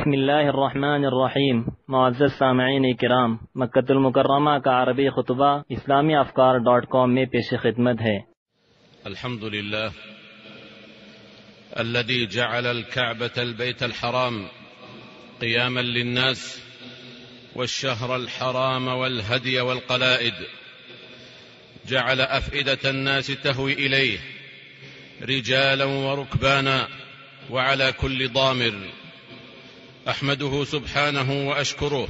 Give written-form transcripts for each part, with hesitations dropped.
بسم الله الرحمن الرحیم. معزز سامعین کرام، مکۃ المکرمہ کا عربی خطبہ اسلامی افکار.com میں پیش خدمت ہے۔ الحمد لله الذي جعل الكعبة البيت الحرام قياما للناس والشهر الحرام والهدي والقلائد، جعل أفئدة الناس تهوي إليه رجالا وركبانا وعلى كل ضامر. أحمده سبحانه وأشكره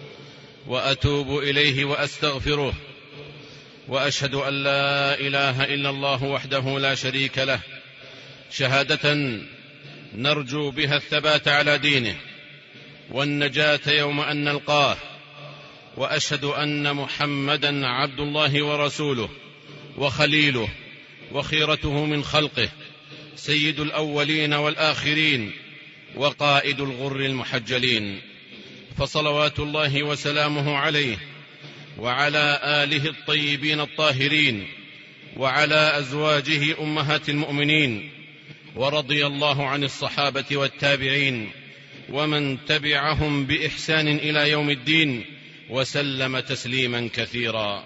وأتوب إليه وأستغفره، وأشهد أن لا إله إلا الله وحده لا شريك له، شهادة نرجو بها الثبات على دينه والنجاة يوم أن نلقاه. وأشهد أن محمدا عبد الله ورسوله وخليله وخيرته من خلقه، سيد الأولين والآخرين وقائد الغر المحجلين، فصلوات الله وسلامه عليه وعلى آله الطيبين الطاهرين وعلى أزواجه أمهات المؤمنين، ورضي الله عن الصحابة والتابعين ومن تبعهم بإحسان إلى يوم الدين وسلم تسليما كثيرا.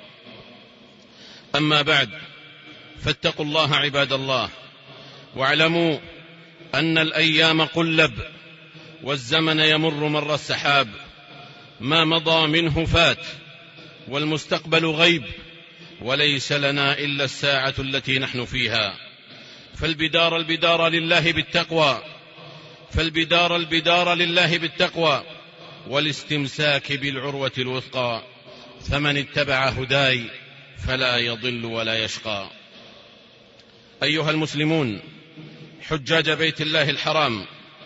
أما بعد، فاتقوا الله عباد الله، واعلموا أن الأيام قلب والزمن يمر مر السحاب، ما مضى منه فات والمستقبل غيب، وليس لنا إلا الساعة التي نحن فيها. فالبدار لله بالتقوى، فالبدار لله بالتقوى والاستمساك بالعروة الوثقى، فمن اتبع هداي فلا يضل ولا يشقى. أيها المسلمون، حجاج بيت الله الحرام،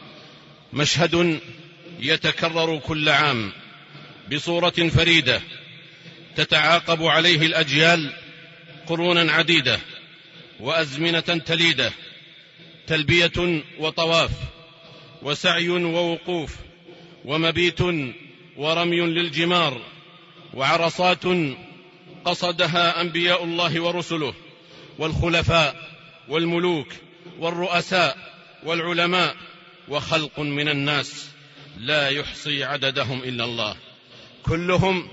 مشهد يتكرر كل عام بصورة فريدة تتعاقب عليه الأجيال قرونا عديدة وأزمنة تليدة، تلبية وطواف وسعي ووقوف ومبيت ورمي للجمار وعرصات قصدها أنبياء الله ورسله والخلفاء والملوك والرؤساء والعلماء وخلق من الناس لا يحصي عددهم إلا الله، كلهم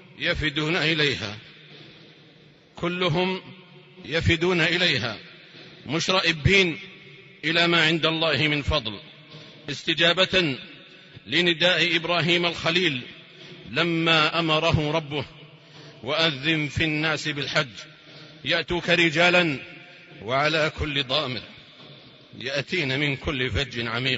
يفدون إليها مشرئبين إلى ما عند الله من فضل، استجابة لنداء إبراهيم الخليل لما أمره ربه: وأذن في الناس بالحج يأتوك رجالا وعلى كل ضامر يأتين من كل فج عميق.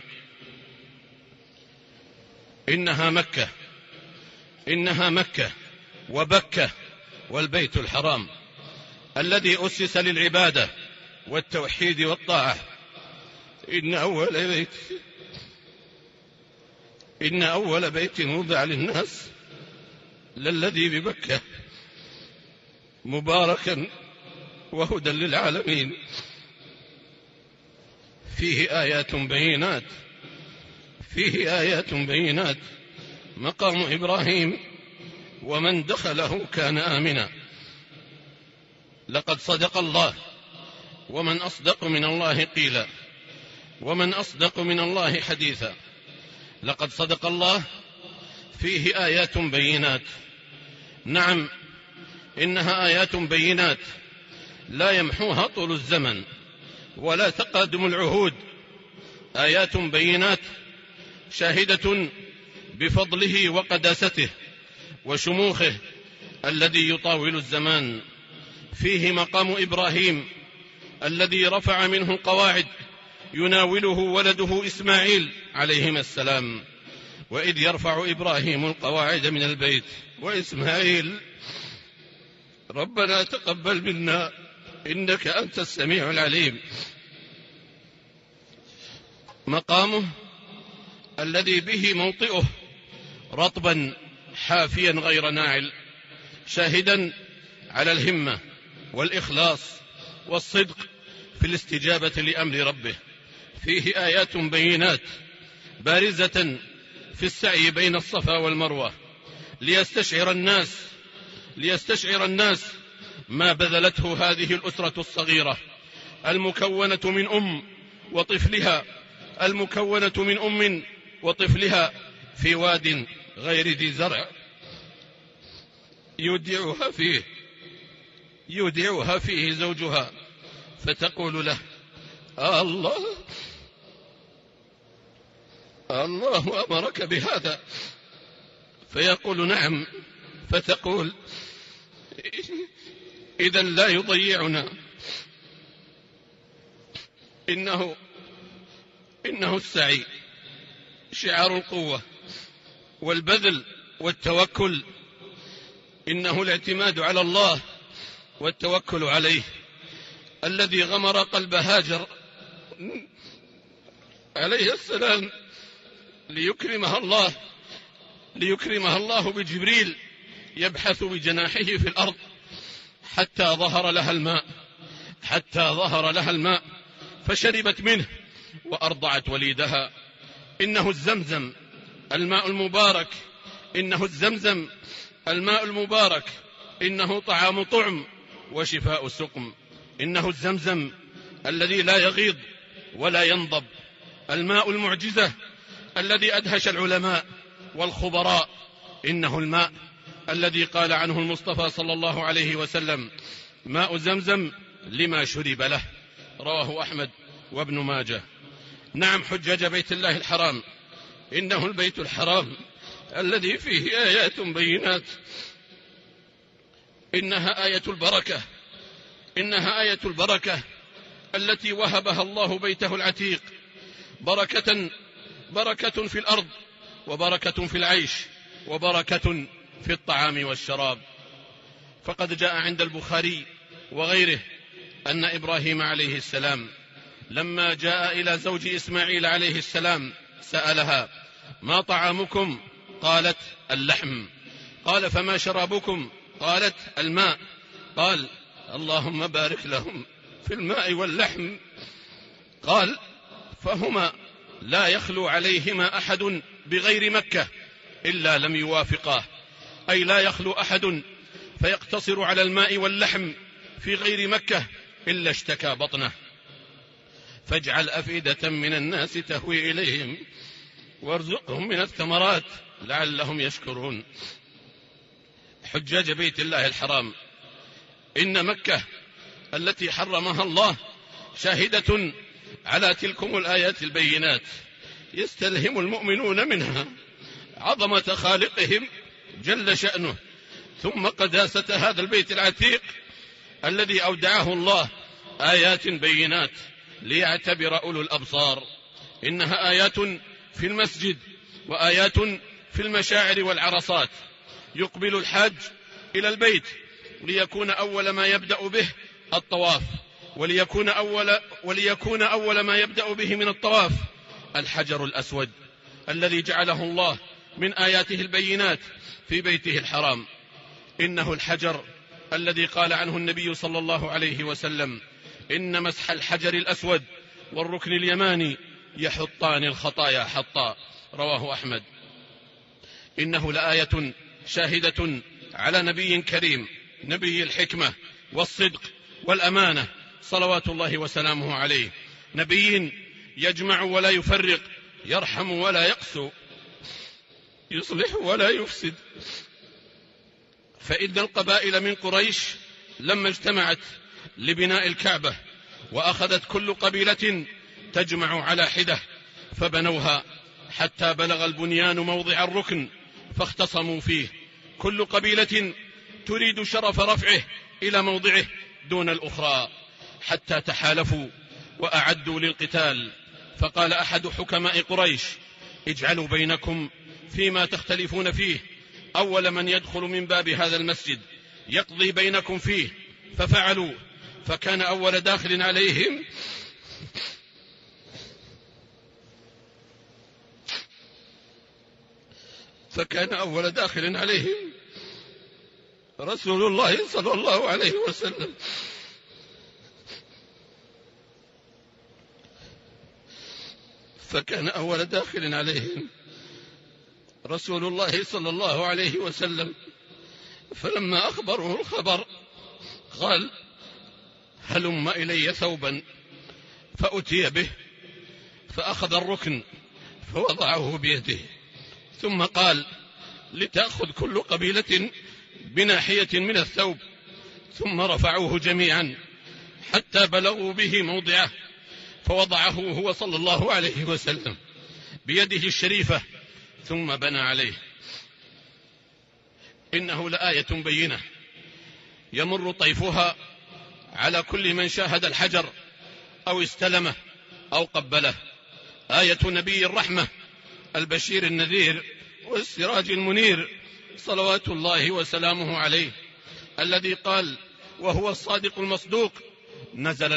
إنها مكة وبكة والبيت الحرام الذي أسس للعبادة والتوحيد والطاعة. إن أول بيت وضع للناس للذي ببكة مباركا وهدى للعالمين، فيه آيات بينات مقام إبراهيم ومن دخله كان آمنا. لقد صدق الله، ومن أصدق من الله قيلا، ومن أصدق من الله حديثا. لقد صدق الله، فيه آيات بينات. نعم، إنها آيات بينات لا يمحوها طول الزمن ولا تقادم العهود، آيات بينات شاهدة بفضله وقداسته وشموخه الذي يطاول الزمان. فيه مقام إبراهيم الذي رفع منه القواعد يناوله ولده إسماعيل عليهما السلام: وإذ يرفع إبراهيم القواعد من البيت وإسماعيل ربنا تقبل منا إنك أنت السميع العليم. مقامه الذي به موطئه رطبا حافيا غير ناعل، شاهدا على الهمة والإخلاص والصدق في الاستجابة لأمر ربه. فيه آيات بينات بارزة في السعي بين الصفا والمروة ليستشعر الناس ما بذلته هذه الأسرة الصغيرة المكونة من أم وطفلها في واد غير ذي زرع يودعها فيه زوجها، فتقول له: الله أمرك بهذا؟ فيقول: نعم. فتقول: إذا لا يضيعنا، إنه السعي شعار القوة والبذل والتوكل، إنه الاعتماد على الله والتوكل عليه الذي غمر قلب هاجر عليه السلام ليكرمها الله بجبريل يبحث بجناحه في الأرض حتى ظهر لها الماء فشربت منه وأرضعت وليدها. إنه الزمزم الماء المبارك، إنه طعام طعم وشفاء سقم، إنه الزمزم الذي لا يغيض ولا ينضب، الماء المعجزة الذي أدهش العلماء والخبراء، إنه الماء الذي قال عنه المصطفى صلى الله عليه وسلم: ماء زمزم لما شرب له. رواه أحمد وابن ماجه. نعم، حجاج بيت الله الحرام، إنه البيت الحرام الذي فيه آيات بينات، إنها آية البركة التي وهبها الله بيته العتيق، بركة في الأرض، وبركة في العيش، وبركة في الطعام والشراب. فقد جاء عند البخاري وغيره أن إبراهيم عليه السلام لما جاء إلى زوج إسماعيل عليه السلام سألها: ما طعامكم؟ قالت: اللحم. قال: فما شرابكم؟ قالت: الماء. قال: اللهم بارك لهم في الماء واللحم. قال: فهما لا يخلو عليهما أحد بغير مكة إلا لم يوافقاه، أي لا يخلو أحد فيقتصر على الماء واللحم في غير مكة إلا اشتكى بطنه. فاجعل أفئدة من الناس تهوي إليهم وارزقهم من الثمرات لعلهم يشكرون. حجاج بيت الله الحرام، إن مكة التي حرمها الله شاهدة على تلكم الآيات البينات، يستلهم المؤمنون منها عظمة خالقهم جل شأنه، ثم قداسة هذا البيت العتيق الذي أودعه الله آيات بينات ليعتبر أولو الأبصار. إنها آيات في المسجد وآيات في المشاعر والعرصات. يقبل الحاج إلى البيت ليكون أول ما يبدأ به الطواف، وليكون أول ما يبدأ به من الطواف الحجر الأسود الذي جعله الله من آياته البينات في بيته الحرام. إنه الحجر الذي قال عنه النبي صلى الله عليه وسلم: إن مسح الحجر الأسود والركن اليماني يحطان الخطايا حطا. رواه أحمد. إنه لآية شاهدة على نبي كريم، نبي الحكمة والصدق والأمانة صلوات الله وسلامه عليه، نبي يجمع ولا يفرق، يرحم ولا يقسو، يصلح ولا يفسد. فإن القبائل من قريش لما اجتمعت لبناء الكعبة وأخذت كل قبيلة تجمع على حدة فبنوها حتى بلغ البنيان موضع الركن فاختصموا فيه، كل قبيلة تريد شرف رفعه إلى موضعه دون الأخرى، حتى تحالفوا وأعدوا للقتال. فقال أحد حكماء قريش: اجعلوا بينكم فيما تختلفون فيه أول من يدخل من باب هذا المسجد يقضي بينكم فيه. ففعلوا، فكان أول داخل عليهم رسول الله صلى الله عليه وسلم. فكان أول داخل عليهم رسول الله صلى الله عليه وسلم، فلما أخبروه الخبر قال: هلم إلي ثوبا، فأتي به، فأخذ الركن فوضعه بيده، ثم قال: لتأخذ كل قبيلة بناحية من الثوب. ثم رفعوه جميعا حتى بلغوا به موضعه، فوضعه هو صلى الله عليه وسلم بيده الشريفة ثم بنى عليه. إنه لآية بينة يمر طيفها على كل من شاهد الحجر أو استلمه أو قبله. آية نبي الرحمة البشير النذير والسراج المنير صلوات الله وسلامه عليه، الذي قال وهو الصادق المصدوق: نزل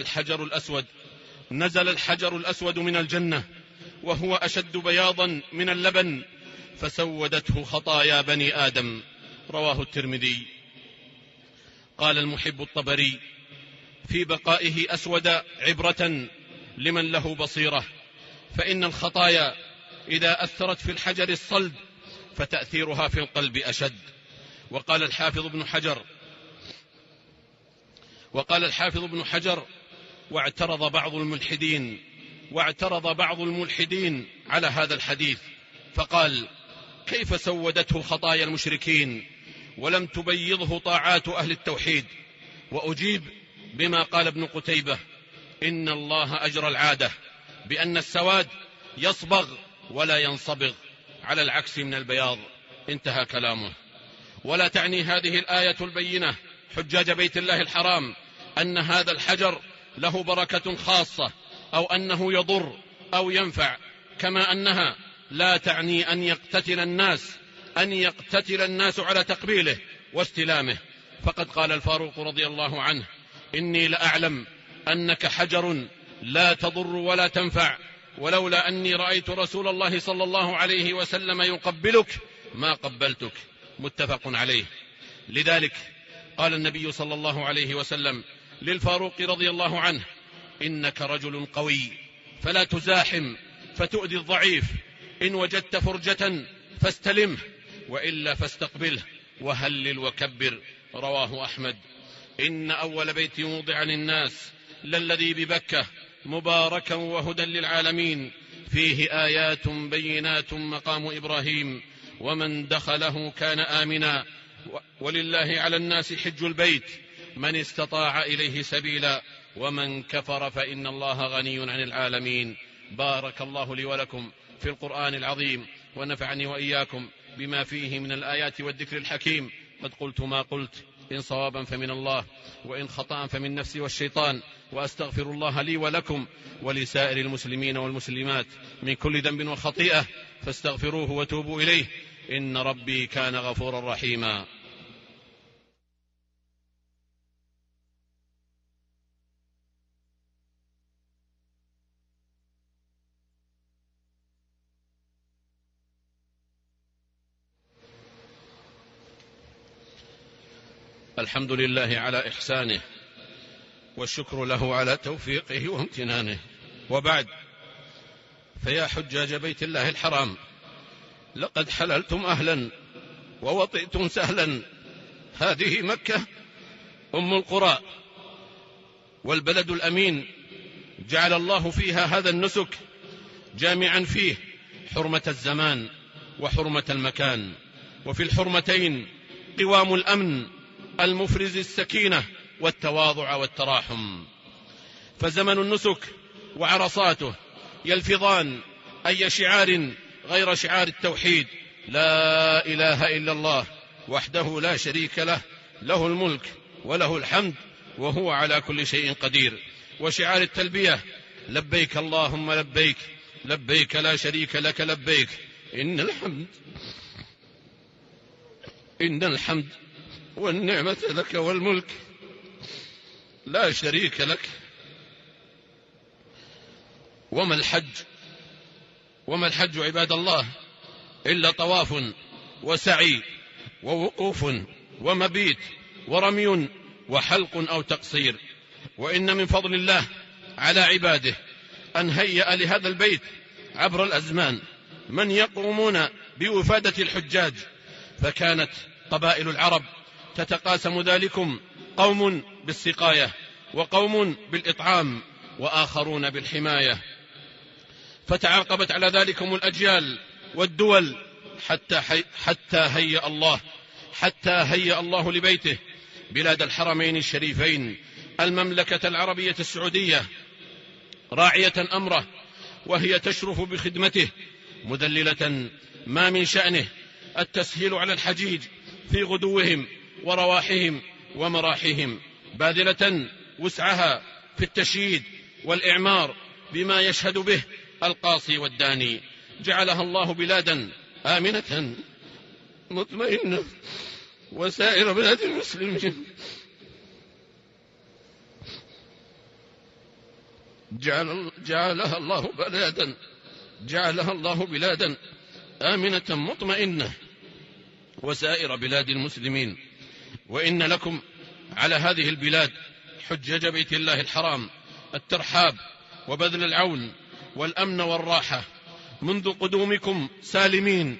الحجر الأسود من الجنة وهو أشد بياضا من اللبن فسودته خطايا بني آدم. رواه الترمذي. قال المحب الطبري في بقائه: أسود عبرة لمن له بصيرة، فإن الخطايا إذا أثرت في الحجر الصلد فتأثيرها في القلب أشد. وقال الحافظ ابن حجر: واعترض بعض الملحدين على هذا الحديث فقال: كيف سودته خطايا المشركين ولم تبيضه طاعات أهل التوحيد؟ وأجيب بما قال ابن قتيبة: إن الله أجرى العادة بأن السواد يصبغ ولا ينصبغ على العكس من البياض. انتهى كلامه. ولا تعني هذه الآية البينة حجاج بيت الله الحرام أن هذا الحجر له بركة خاصة أو أنه يضر أو ينفع، كما أنها لا تعني أن يقتتل الناس على تقبيله واستلامه. فقد قال الفاروق رضي الله عنه: إني لأعلم أنك حجر لا تضر ولا تنفع، ولولا أني رأيت رسول الله صلى الله عليه وسلم يقبلك ما قبلتك. متفق عليه. لذلك قال النبي صلى الله عليه وسلم للفاروق رضي الله عنه: إنك رجل قوي فلا تزاحم فتؤذي الضعيف، إن وجدت فرجة فاستلمه وإلا فاستقبله وهلل وكبر. رواه أحمد. إن أول بيت وضع للناس للذي ببكة مباركا وهدى للعالمين، فيه آيات بينات مقام إبراهيم ومن دخله كان آمنا، ولله على الناس حج البيت من استطاع إليه سبيلا، ومن كفر فإن الله غني عن العالمين. بارك الله لي ولكم في القرآن العظيم، ونفعني وإياكم بما فيه من الآيات والذكر الحكيم. قد قلت ما قلت، إن صوابا فمن الله وإن خطأ فمن نفسي والشيطان، وأستغفر الله لي ولكم ولسائر المسلمين والمسلمات من كل ذنب وخطيئة، فاستغفروه وتوبوا إليه، إن ربي كان غفورا رحيما. الحمد لله على إحسانه، والشكر له على توفيقه وامتنانه، وبعد، فيا حجاج بيت الله الحرام، لقد حللتم أهلا ووطئتم سهلا. هذه مكة أم القرى والبلد الأمين، جعل الله فيها هذا النسك جامعا فيه حرمة الزمان وحرمة المكان، وفي الحرمتين قوام الأمن المفرز السكينة والتواضع والتراحم. فزمن النسك وعرصاته يلفظان أي شعار غير شعار التوحيد: لا إله إلا الله وحده لا شريك له، له الملك وله الحمد وهو على كل شيء قدير. وشعار التلبية: لبيك اللهم لبيك، لبيك لا شريك لك لبيك، إن الحمد والنعمة لك والملك لا شريك لك. وما الحج عباد الله إلا طواف وسعي ووقوف ومبيت ورمي وحلق أو تقصير. وإن من فضل الله على عباده أن هيأ لهذا البيت عبر الأزمان من يقومون بوفادة الحجاج، فكانت قبائل العرب تتقاسم ذلكم: قوم بالسقاية، وقوم بالإطعام، وآخرون بالحماية. فتعاقبت على ذلكم الأجيال والدول حتى هيأ الله لبيته بلاد الحرمين الشريفين المملكة العربية السعودية راعية أمره، وهي تشرف بخدمته مذللة ما من شأنه التسهيل على الحجيج في غدوهم ورواحهم ومراحهم، باذلة وسعها في التشييد والإعمار بما يشهد به القاصي والداني. جعلها الله بلادا آمنة مطمئنة وسائر بلاد المسلمين جعلها الله بلادا آمنة مطمئنة وسائر بلاد المسلمين. وإن لكم على هذه البلاد حجج بيت الله الحرام الترحاب وبذل العون والأمن والراحة منذ قدومكم سالمين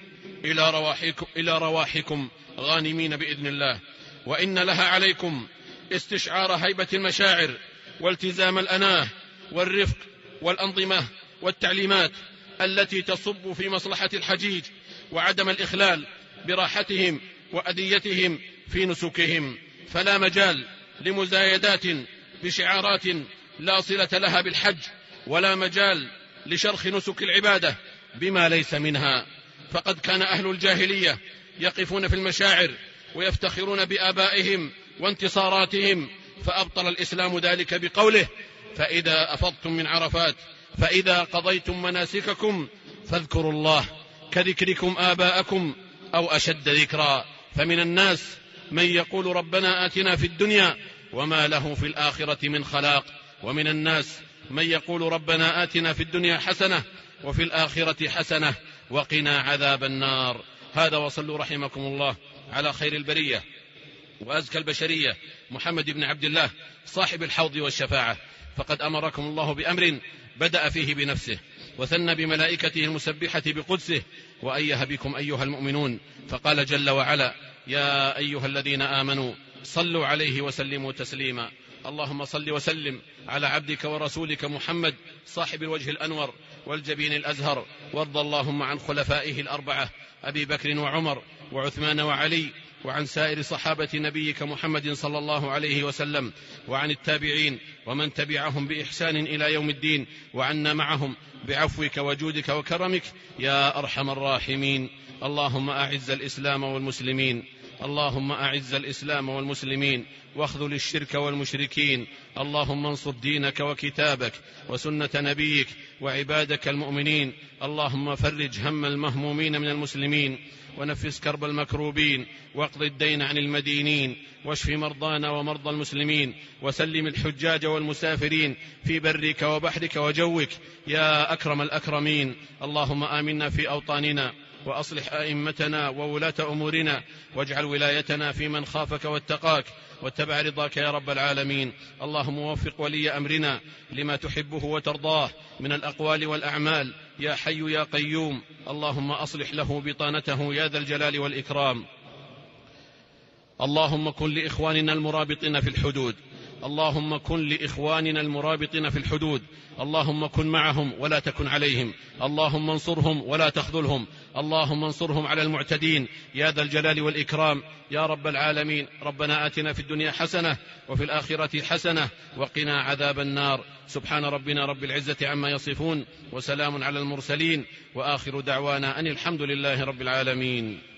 إلى رواحكم غانمين بإذن الله. وإن لها عليكم استشعار هيبة المشاعر والتزام الأناه والرفق والأنظمة والتعليمات التي تصب في مصلحة الحجيج، وعدم الإخلال براحتهم وأذيتهم في نسكهم. فلا مجال لمزايدات بشعارات لا صلة لها بالحج، ولا مجال لشرخ نسك العبادة بما ليس منها. فقد كان أهل الجاهلية يقفون في المشاعر ويفتخرون بآبائهم وانتصاراتهم، فأبطل الإسلام ذلك بقوله: فإذا أفضتم من عرفات فإذا قضيتم مناسككم فاذكروا الله كذكركم آباءكم أو أشد ذكرا. فمن الناس من يقول ربنا آتنا في الدنيا وما له في الآخرة من خلاق، ومن الناس من يقول ربنا آتنا في الدنيا حسنة وفي الآخرة حسنة وقنا عذاب النار. هذا وصلوا رحمكم الله على خير البرية وأزكى البشرية محمد بن عبد الله صاحب الحوض والشفاعة، فقد أمركم الله بأمر بدأ فيه بنفسه وثنى بملائكته المسبحة بقدسه وأيه بكم أيها المؤمنون، فقال جل وعلا: يا أيها الذين آمنوا صلوا عليه وسلموا تسليما. اللهم صل وسلم على عبدك ورسولك محمد صاحب الوجه الأنور والجبين الأزهر، وارض اللهم عن خلفائه الأربعة أبي بكر وعمر وعثمان وعلي، وعن سائر صحابة نبيك محمد صلى الله عليه وسلم، وعن التابعين ومن تبعهم بإحسان إلى يوم الدين، وعنا معهم بعفوك وجودك وكرمك يا أرحم الراحمين. اللهم أعز الإسلام والمسلمين، اللهم أعز الإسلام والمسلمين واخذل الشرك والمشركين. اللهم انصر دينك وكتابك وسنة نبيك وعبادك المؤمنين. اللهم فرج هم المهمومين من المسلمين ونفس كرب المكروبين واقض الدين عن المدينين واشف مرضانا ومرضى المسلمين وسلم الحجاج والمسافرين في برك وبحرك وجوك يا أكرم الأكرمين. اللهم آمنا في أوطاننا وأصلح أئمتنا وولاة أمورنا واجعل ولايتنا في من خافك واتقاك واتبع رضاك يا رب العالمين. اللهم وفق ولي أمرنا لما تحبه وترضاه من الأقوال والأعمال يا حي يا قيوم. اللهم أصلح له بطانته يا ذا الجلال والإكرام. اللهم كن لإخواننا المرابطين في الحدود، اللهم كن لإخواننا المرابطين في الحدود، اللهم كن معهم ولا تكن عليهم، اللهم انصرهم ولا تخذلهم، اللهم انصرهم على المعتدين يا ذا الجلال والإكرام يا رب العالمين. ربنا آتنا في الدنيا حسنة وفي الآخرة حسنة وقنا عذاب النار. سبحان ربنا رب العزة عما يصفون وسلام على المرسلين وآخر دعوانا أن الحمد لله رب العالمين.